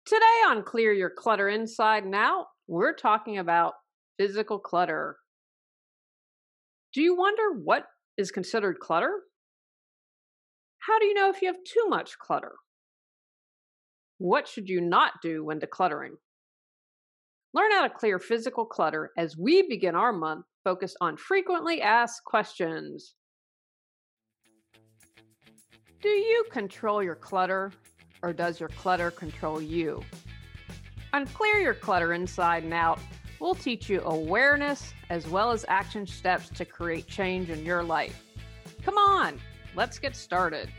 Today on Clear Your Clutter Inside and Out, we're talking about physical clutter. Do you wonder what is considered clutter? How do you know if you have too much clutter? What should you not do when decluttering? Learn how to clear physical clutter as we begin our month focused on frequently asked questions. Do you control your clutter, or does your clutter control you? On Clear Your Clutter Inside and Out, we'll teach you awareness as well as action steps to create change in your life. Come on, let's get started.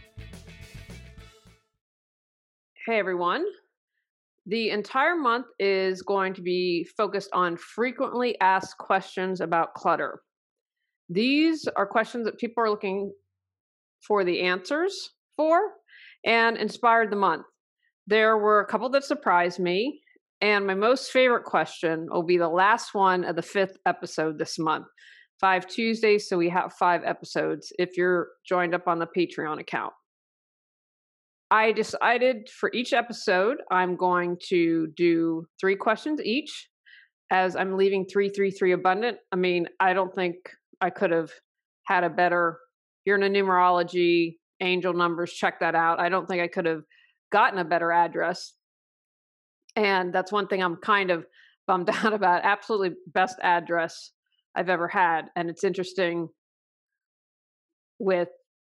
Hey everyone. The entire month is going to be focused on frequently asked questions about clutter. These are questions that people are looking for the answers for and inspired the month. There were a couple that surprised me, and my most favorite question will be the last one of the 5th episode this month. 5 Tuesdays, so we have 5 episodes if you're joined up on the Patreon account. I decided for each episode, I'm going to do 3 questions each, as I'm leaving 333 abundant. I mean, I don't think I could have had a better, you're in a numerology, angel numbers, check that out. I don't think I could have gotten a better address. And that's one thing I'm kind of bummed out about. Absolutely best address I've ever had. And it's interesting with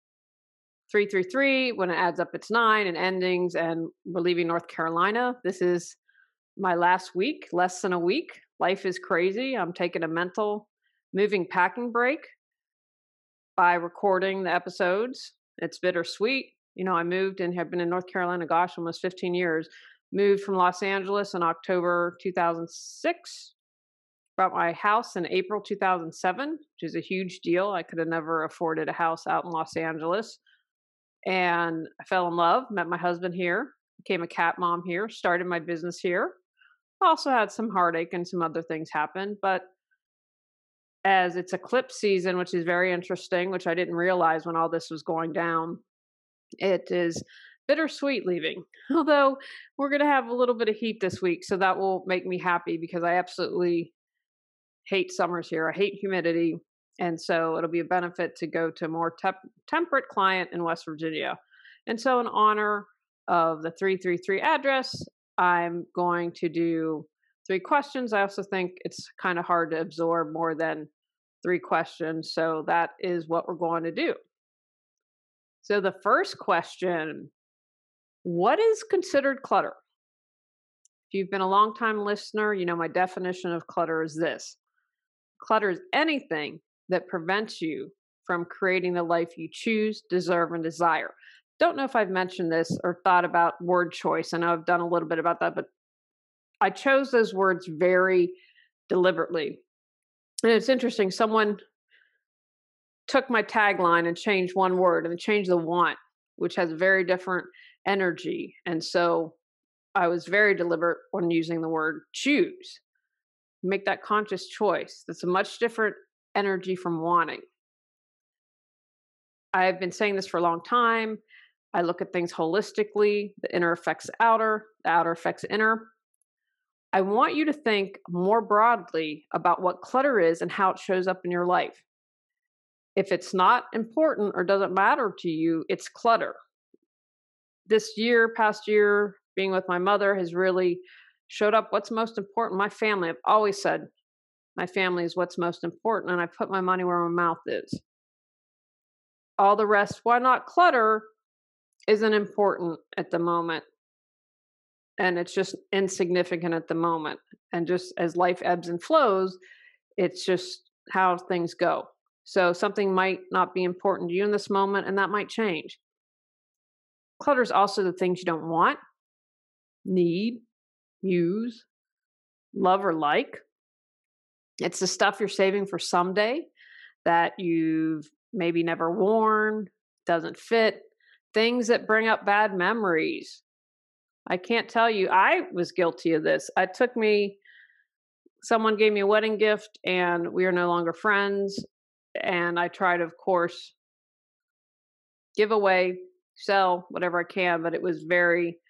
333, when it adds up, it's 9 and endings, and we're leaving North Carolina. This is my last week, less than a week. Life is crazy. I'm taking a mental moving packing break by recording the episodes. It's bittersweet. You know, I moved and have been in North Carolina, gosh, almost 15 years. Moved from Los Angeles in October 2006. Bought my house in April 2007, which is a huge deal. I could have never afforded a house out in Los Angeles. And I fell in love, met my husband here, became a cat mom here, started my business here. Also had some heartache and some other things happen, but as it's eclipse season, which is very interesting, which I didn't realize when all this was going down, it is bittersweet leaving. Although we're going to have a little bit of heat this week, so that will make me happy because I absolutely hate summers here. I hate humidity. And so it'll be a benefit to go to a more temperate client in West Virginia. And so in honor of the 333 address, I'm going to do 3 questions. I also think it's kind of hard to absorb more than 3 questions. So that is what we're going to do. So the first question, what is considered clutter? If you've been a long-time listener, you know my definition of clutter is this. Clutter is anything that prevents you from creating the life you choose, deserve, and desire. Don't know if I've mentioned this or thought about word choice. I know I've done a little bit about that, but I chose those words very deliberately. And it's interesting, someone took my tagline and changed one word, and they changed the want, which has a very different energy. And so I was very deliberate when using the word choose. Make that conscious choice. That's a much different energy from wanting. I've been saying this for a long time. I look at things holistically. The inner affects outer, the outer affects inner. I want you to think more broadly about what clutter is and how it shows up in your life. If it's not important or doesn't matter to you, it's clutter. This year, past year, being with my mother has really showed up what's most important. My family, I've always said, my family is what's most important, and I put my money where my mouth is. All the rest, why not clutter, isn't important at the moment. And it's just insignificant at the moment. And just as life ebbs and flows, it's just how things go. So something might not be important to you in this moment, and that might change. Clutter is also the things you don't want, need, use, love, or like. It's the stuff you're saving for someday that you've maybe never worn, doesn't fit, things that bring up bad memories. I can't tell you, I was guilty of this. Someone gave me a wedding gift and we are no longer friends. And I try to, of course, give away, sell whatever I can, but it was very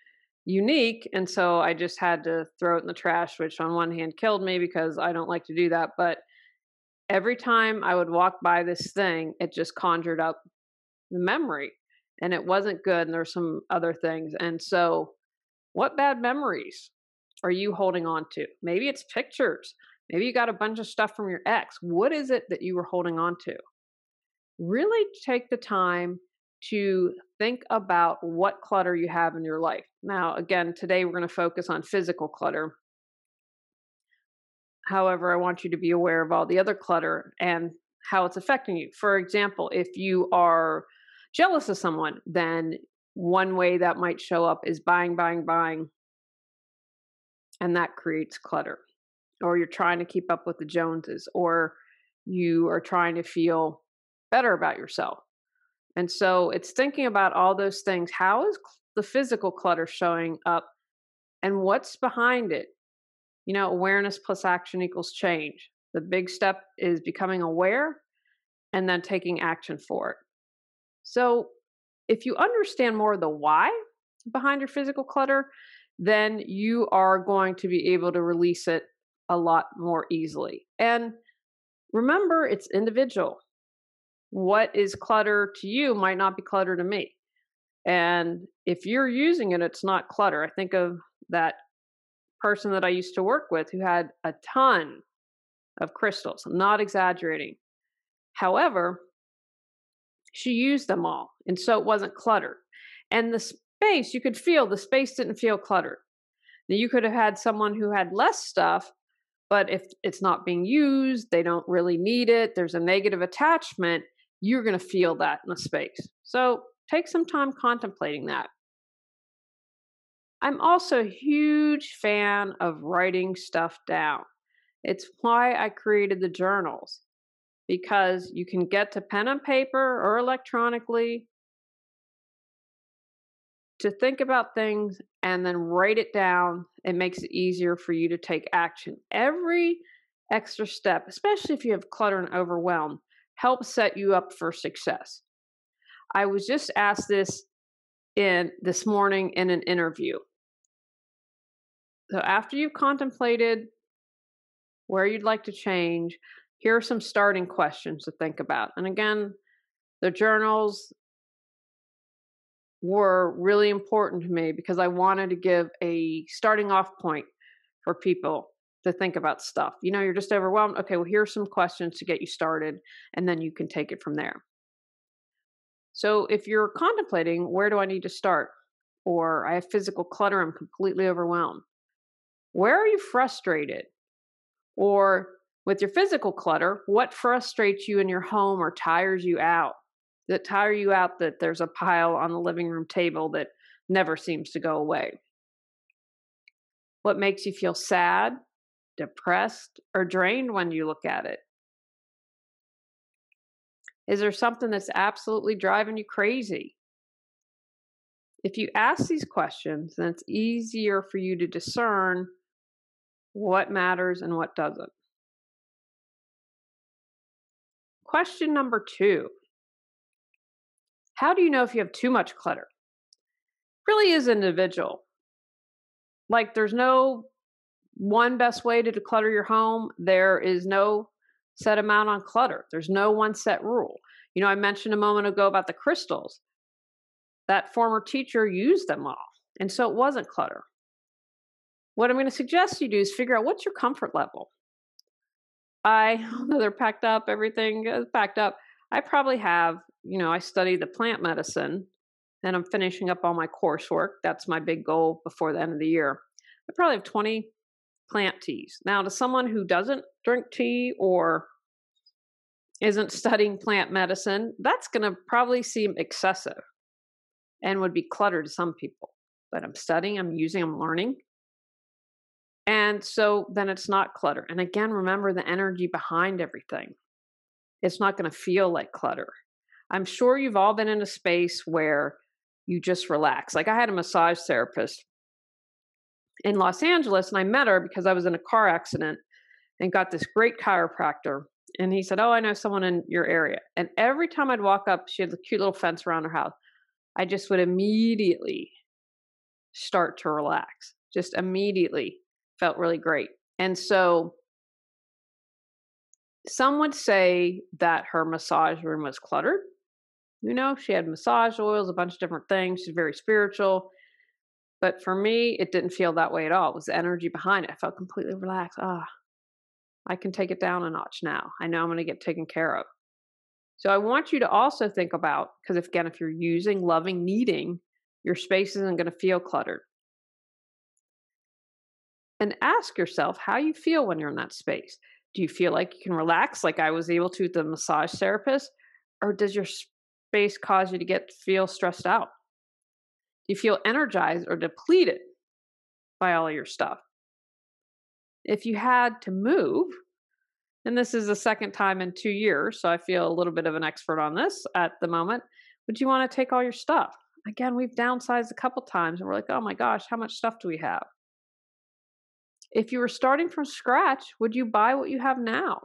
unique. And so I just had to throw it in the trash, which on one hand killed me because I don't like to do that. But every time I would walk by this thing, it just conjured up the memory and it wasn't good. And there's some other things. And so, what bad memories are you holding on to? Maybe it's pictures. Maybe you got a bunch of stuff from your ex. What is it that you were holding on to? Really take the time to think about what clutter you have in your life. Now, again, today we're going to focus on physical clutter. However, I want you to be aware of all the other clutter and how it's affecting you. For example, if you are jealous of someone, then one way that might show up is buying, buying, buying, and that creates clutter. Or you're trying to keep up with the Joneses, or you are trying to feel better about yourself. And so it's thinking about all those things. How is the physical clutter showing up and what's behind it? You know, awareness plus action equals change. The big step is becoming aware and then taking action for it. So if you understand more of the why behind your physical clutter, then you are going to be able to release it a lot more easily. And remember, it's individual. What is clutter to you might not be clutter to me. And if you're using it, it's not clutter. I think of that person that I used to work with who had a ton of crystals. I'm not exaggerating. However, she used them all. And so it wasn't cluttered. And the space, you could feel the space didn't feel cluttered. Now, you could have had someone who had less stuff, but if it's not being used, they don't really need it, there's a negative attachment, you're going to feel that in the space. So take some time contemplating that. I'm also a huge fan of writing stuff down. It's why I created the journals, because you can get to pen and paper or electronically to think about things and then write it down. It makes it easier for you to take action. Every extra step, especially if you have clutter and overwhelm, helps set you up for success. I was just asked this morning in an interview. So after you've contemplated where you'd like to change, here are some starting questions to think about. And again, the journals were really important to me because I wanted to give a starting off point for people to think about stuff. You know, you're just overwhelmed. Okay, well, here's some questions to get you started, and then you can take it from there. So if you're contemplating, where do I need to start? Or I have physical clutter, I'm completely overwhelmed. Where are you frustrated? Or with your physical clutter, what frustrates you in your home or tires you out? Does it tire you out that there's a pile on the living room table that never seems to go away? What makes you feel sad, depressed, or drained when you look at it? Is there something that's absolutely driving you crazy? If you ask these questions, then it's easier for you to discern what matters and what doesn't. Question number 2. How do you know if you have too much clutter? Really is individual. Like there's no one best way to declutter your home. There is no set amount on clutter. There's no one set rule. You know, I mentioned a moment ago about the crystals. That former teacher used them all, and so it wasn't clutter. What I'm going to suggest you do is figure out what's your comfort level. They're packed up, everything is packed up. I probably have, I study the plant medicine and I'm finishing up all my coursework. That's my big goal before the end of the year. I probably have 20 plant teas. Now, to someone who doesn't drink tea or isn't studying plant medicine, that's going to probably seem excessive and would be clutter to some people. But I'm studying, I'm using, I'm learning. And so then it's not clutter. And again, remember the energy behind everything. It's not going to feel like clutter. I'm sure you've all been in a space where you just relax. Like I had a massage therapist in Los Angeles, and I met her because I was in a car accident and got this great chiropractor. And he said, "Oh, I know someone in your area." And every time I'd walk up, she had a cute little fence around her house. I just would immediately start to relax. Just immediately felt really great. And so some would say that her massage room was cluttered. She had massage oils, a bunch of different things. She's very spiritual. But for me, it didn't feel that way at all. It was the energy behind it. I felt completely relaxed. I can take it down a notch now. I know I'm going to get taken care of. So I want you to also think about, because if you're using, loving, needing, your space isn't going to feel cluttered. And ask yourself how you feel when you're in that space. Do you feel like you can relax like I was able to with the massage therapist? Or does your space cause you to feel stressed out? Do you feel energized or depleted by all of your stuff? If you had to move, and this is the second time in 2 years, so I feel a little bit of an expert on this at the moment, would you want to take all your stuff? Again, we've downsized a couple times and we're like, oh my gosh, how much stuff do we have? If you were starting from scratch, would you buy what you have now?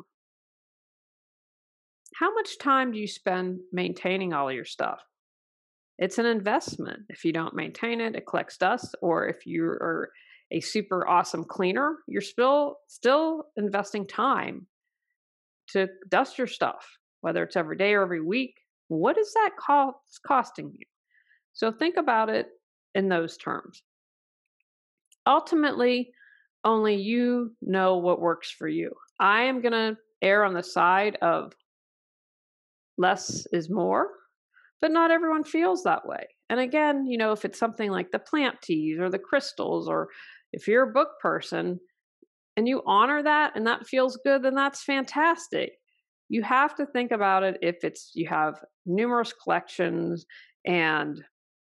How much time do you spend maintaining all of your stuff? It's an investment. If you don't maintain it, it collects dust. Or if you are a super awesome cleaner, you're still investing time to dust your stuff, whether it's every day or every week. What is that costing you? So think about it in those terms. Ultimately, only you know what works for you. I am going to err on the side of less is more, but not everyone feels that way. And again, if it's something like the plant teas or the crystals, or if you're a book person and you honor that and that feels good, then that's fantastic. You have to think about it if you have numerous collections and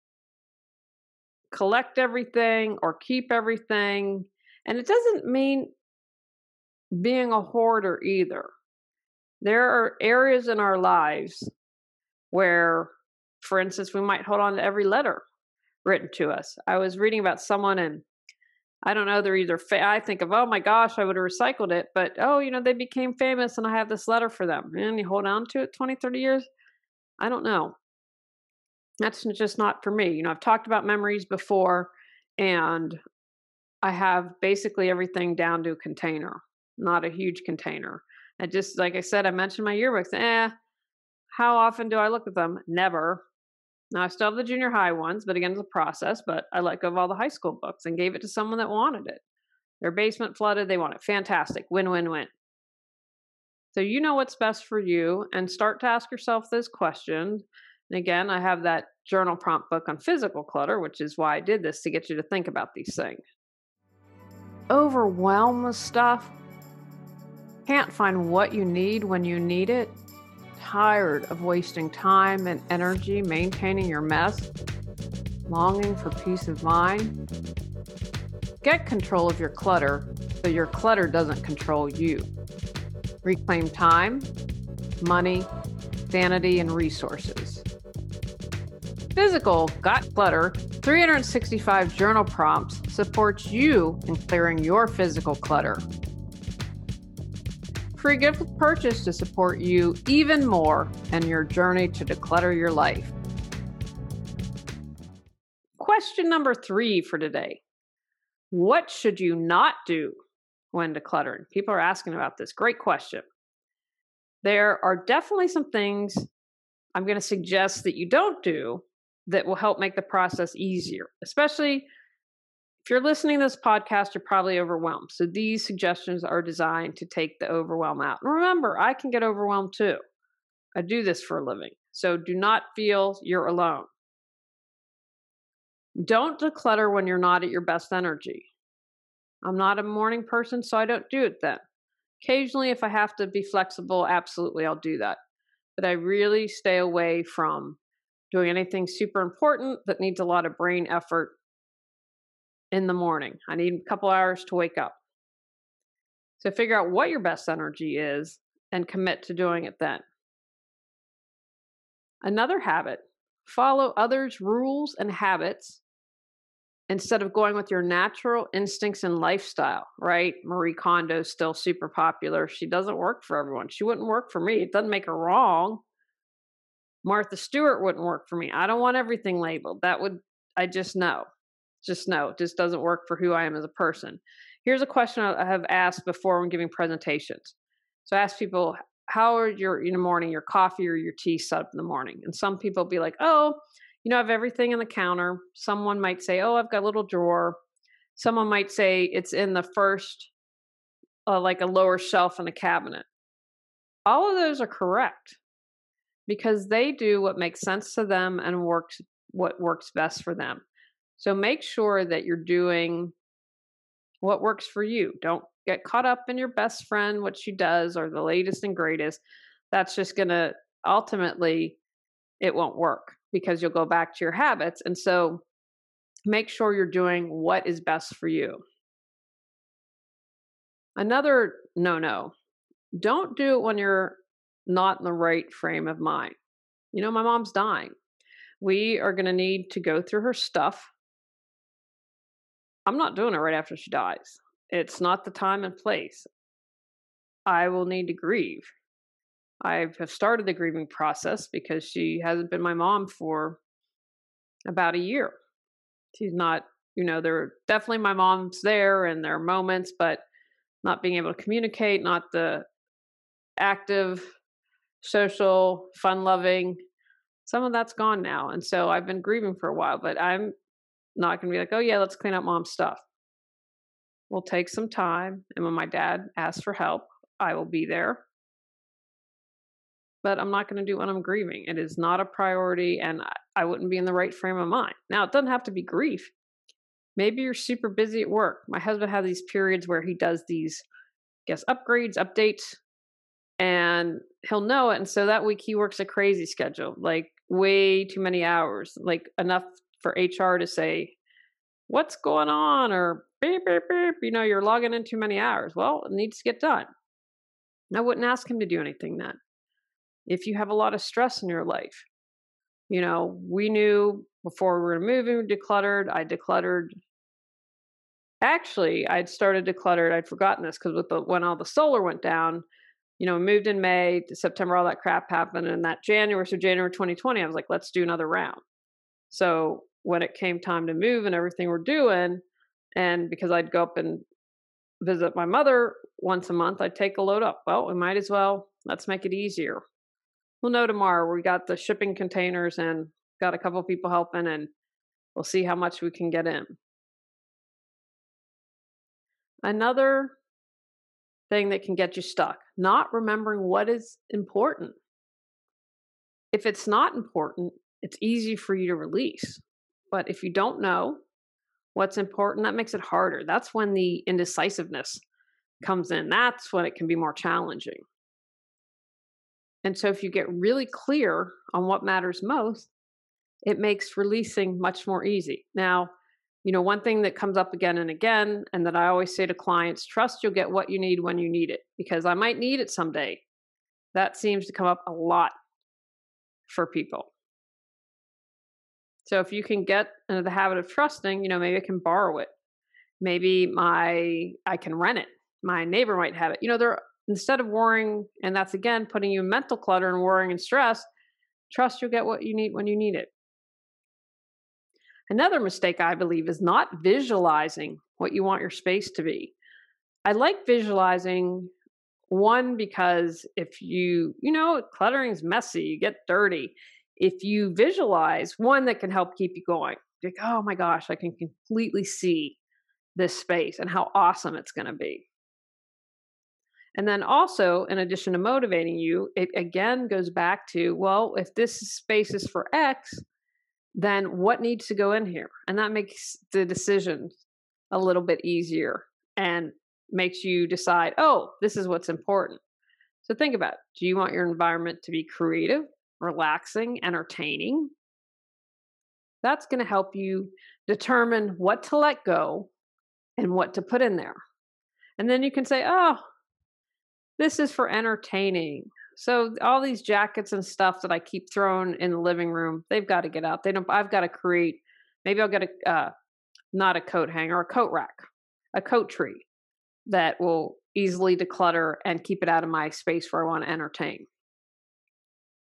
collect everything or keep everything. And it doesn't mean being a hoarder either. There are areas in our lives where, for instance, we might hold on to every letter written to us. I was reading about someone, and I don't know, they're either, I think of, oh my gosh, I would have recycled it, but they became famous and I have this letter for them. And you hold on to it 20, 30 years. I don't know. That's just not for me. I've talked about memories before, and I have basically everything down to a container, not a huge container. And just like I said, I mentioned my yearbooks. How often do I look at them? Never. Now I still have the junior high ones, but again, it's a process. But I let go of all the high school books and gave it to someone that wanted it. Their basement flooded. They want it. Fantastic. Win, win, win. So you know what's best for you, and start to ask yourself those questions. And again, I have that journal prompt book on physical clutter, which is why I did this, to get you to think about these things. Overwhelmed with stuff, can't find what you need when you need it, tired of wasting time and energy maintaining your mess, longing for peace of mind. Get control of your clutter so your clutter doesn't control you. Reclaim time, money, sanity, and resources. Physical Got Clutter 365 journal prompts supports you in clearing your physical clutter. Free gift purchase to support you even more in your journey to declutter your life. Question number 3 for today. What should you not do when decluttering? People are asking about this. Great question. There are definitely some things I'm going to suggest that you don't do that will help make the process easier. Especially if you're listening to this podcast, you're probably overwhelmed. So these suggestions are designed to take the overwhelm out. And remember, I can get overwhelmed too. I do this for a living. So do not feel you're alone. Don't declutter when you're not at your best energy. I'm not a morning person, so I don't do it then. Occasionally, if I have to be flexible, absolutely, I'll do that. But I really stay away from doing anything super important that needs a lot of brain effort in the morning. I need a couple hours to wake up. So figure out what your best energy is and commit to doing it then. Another habit, follow others' rules and habits instead of going with your natural instincts and lifestyle, right? Marie Kondo's still super popular. She doesn't work for everyone. She wouldn't work for me. It doesn't make her wrong. Martha Stewart wouldn't work for me. I don't want everything labeled. I just know. Just no, it just doesn't work for who I am as a person. Here's a question I have asked before when giving presentations. So I ask people, how are your in the morning, your coffee or your tea set up in the morning? And some people be like, oh, I have everything in the counter. Someone might say, oh, I've got a little drawer. Someone might say it's in the first, like a lower shelf in a cabinet. All of those are correct because they do what makes sense to them and what works best for them. So make sure that you're doing what works for you. Don't get caught up in your best friend, what she does, or the latest and greatest. That's just going to ultimately, it won't work because you'll go back to your habits. And so make sure you're doing what is best for you. Another no, don't do it when you're not in the right frame of mind. My mom's dying. We are going to need to go through her stuff. I'm not doing it right after she dies. It's not the time and place. I will need to grieve. I have started the grieving process because she hasn't been my mom for about a year. She's not, there are definitely my mom's there and there are moments, but not being able to communicate, not the active, social, fun loving. Some of that's gone now. And so I've been grieving for a while, but I'm not going to be like, oh, yeah, let's clean up mom's stuff. We'll take some time. And when my dad asks for help, I will be there. But I'm not going to do it when I'm grieving. It is not a priority, and I wouldn't be in the right frame of mind. Now, it doesn't have to be grief. Maybe you're super busy at work. My husband has these periods where he does these, upgrades, updates, and he'll know it. And so that week he works a crazy schedule, like way too many hours, like enough for HR to say, what's going on? Or beep, beep, beep, you're logging in too many hours. Well, it needs to get done. I wouldn't ask him to do anything then. If you have a lot of stress in your life, we knew before we were moving, we decluttered. I decluttered. Actually, I'd started decluttered. I'd forgotten this because when all the solar went down, we moved in May to September, all that crap happened. And that January 2020, I was like, let's do another round. So when it came time to move and everything we're doing, and because I'd go up and visit my mother once a month, I'd take a load up. Well, we might as well, let's make it easier. We'll know tomorrow. We got the shipping containers and got a couple people helping, and we'll see how much we can get in. Another thing that can get you stuck, not remembering what is important. If it's not important, it's easy for you to release. But if you don't know what's important, that makes it harder. That's when the indecisiveness comes in. That's when it can be more challenging. And so if you get really clear on what matters most, it makes releasing much more easy. Now, one thing that comes up again and again, and that I always say to clients, trust you'll get what you need when you need it, because I might need it someday. That seems to come up a lot for people. So if you can get into the habit of trusting, maybe I can borrow it. Maybe I can rent it. My neighbor might have it. Instead of worrying, and that's again putting you in mental clutter and worrying and stress, trust you'll get what you need when you need it. Another mistake, I believe, is not visualizing what you want your space to be. I like visualizing, one, because if cluttering is messy, you get dirty. If you visualize, one, that can help keep you going. Like, oh my gosh, I can completely see this space and how awesome it's going to be. And then also, in addition to motivating you, it again goes back to, well, if this space is for X, then what needs to go in here? And that makes the decision a little bit easier and makes you decide, oh, this is what's important. So think about it. Do you want your environment to be creative, relaxing, entertaining? That's going to help you determine what to let go and what to put in there. And then you can say, oh, this is for entertaining. So all these jackets and stuff that I keep throwing in the living room, they've got to get out. I've got to create, maybe I'll get not a coat hanger, a coat rack, a coat tree that will easily declutter and keep it out of my space where I want to entertain.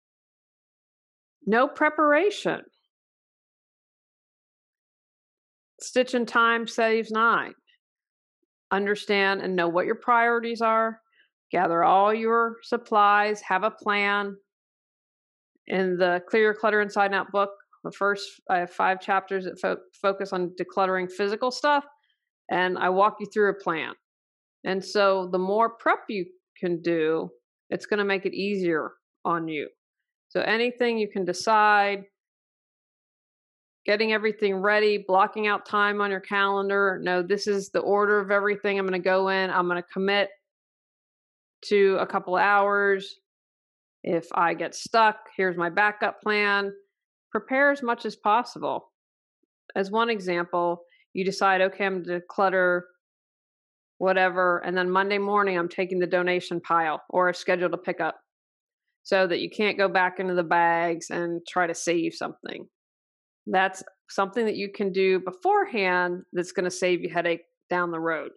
No preparation. Stitch in time saves 9. Understand and know what your priorities are. Gather all your supplies. Have a plan. In the Clear Your Clutter Inside and Out book, I have 5 chapters that focus on decluttering physical stuff, and I walk you through a plan. And so the more prep you can do, it's going to make it easier on you. So anything you can decide, getting everything ready, blocking out time on your calendar. No, this is the order of everything I'm going to go in. I'm going to commit to a couple hours. If I get stuck, here's my backup plan. Prepare as much as possible. As one example, you decide, okay, I'm going to declutter whatever, and then Monday morning I'm taking the donation pile or a schedule to pick up so that you can't go back into the bags and try to save something. That's something that you can do beforehand that's going to save you headache down the road.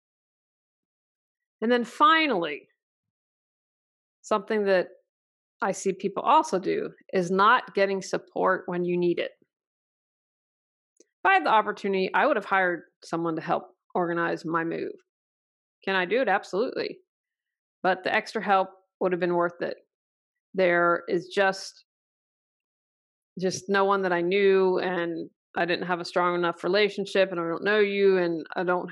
And then finally, something that I see people also do is not getting support when you need it. If I had the opportunity, I would have hired someone to help organize my move. Can I do it? Absolutely. But the extra help would have been worth it. There is just no one that I knew, and I didn't have a strong enough relationship, and I don't know you, and I don't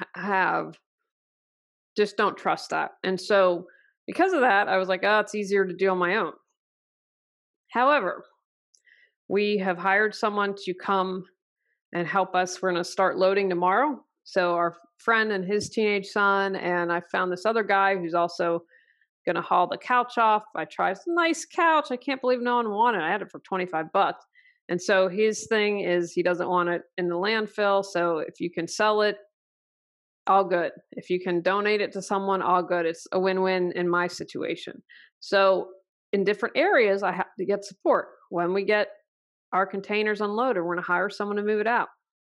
don't trust that. And so because of that, I was like, oh, it's easier to do on my own. However, we have hired someone to come and help us. We're going to start loading tomorrow. So our friend and his teenage son, and I found this other guy who's also going to haul the couch off. I tried, it's a nice couch. I can't believe no one wanted it. I had it for $25. And so his thing is he doesn't want it in the landfill. So if you can sell it, all good. If you can donate it to someone, all good. It's a win-win in my situation. So in different areas, I have to get support. When we get our containers unloaded, we're going to hire someone to move it out.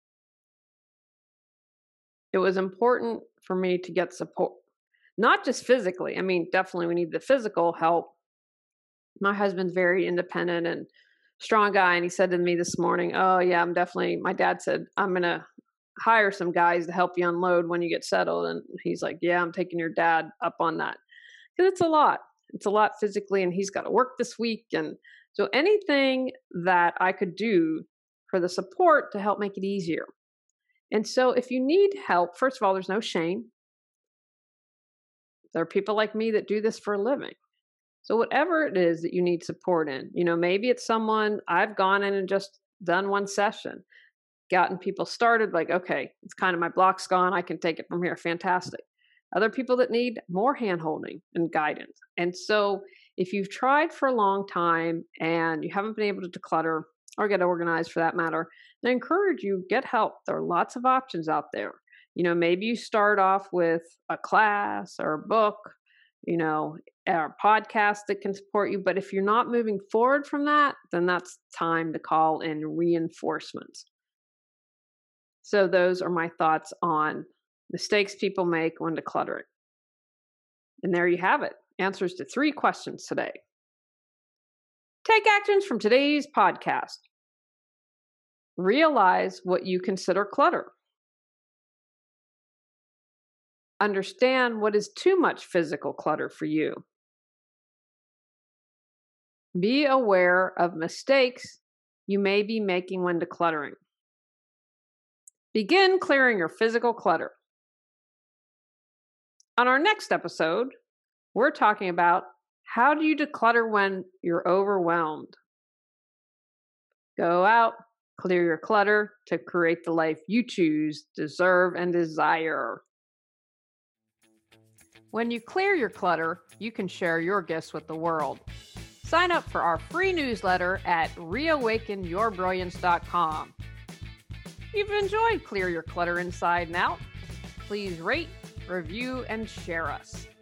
It was important for me to get support, not just physically. I mean, definitely we need the physical help. My husband's very independent and strong guy. And he said to me this morning, oh yeah, my dad said, I'm going to hire some guys to help you unload when you get settled. And he's like, yeah, I'm taking your dad up on that. Because it's a lot. It's a lot physically, and he's got to work this week. And so anything that I could do for the support to help make it easier. And so if you need help, first of all, there's no shame. There are people like me that do this for a living. So whatever it is that you need support in, maybe it's someone I've gone in and just done one session, gotten people started, like, okay, it's kind of my block's gone. I can take it from here. Fantastic. Other people that need more hand-holding and guidance. And so if you've tried for a long time and you haven't been able to declutter or get organized for that matter, I encourage you, get help. There are lots of options out there. Maybe you start off with a class or a book, or a podcast that can support you. But if you're not moving forward from that, then that's time to call in reinforcements. So those are my thoughts on mistakes people make when decluttering. And there you have it. Answers to 3 questions today. Take actions from today's podcast. Realize what you consider clutter. Understand what is too much physical clutter for you. Be aware of mistakes you may be making when decluttering. Begin clearing your physical clutter. On our next episode, we're talking about how do you declutter when you're overwhelmed. Go out, clear your clutter to create the life you choose, deserve, and desire. When you clear your clutter, you can share your gifts with the world. Sign up for our free newsletter at reawakenyourbrilliance.com. If you've enjoyed Clear Your Clutter Inside and Out, please rate, review, and share us.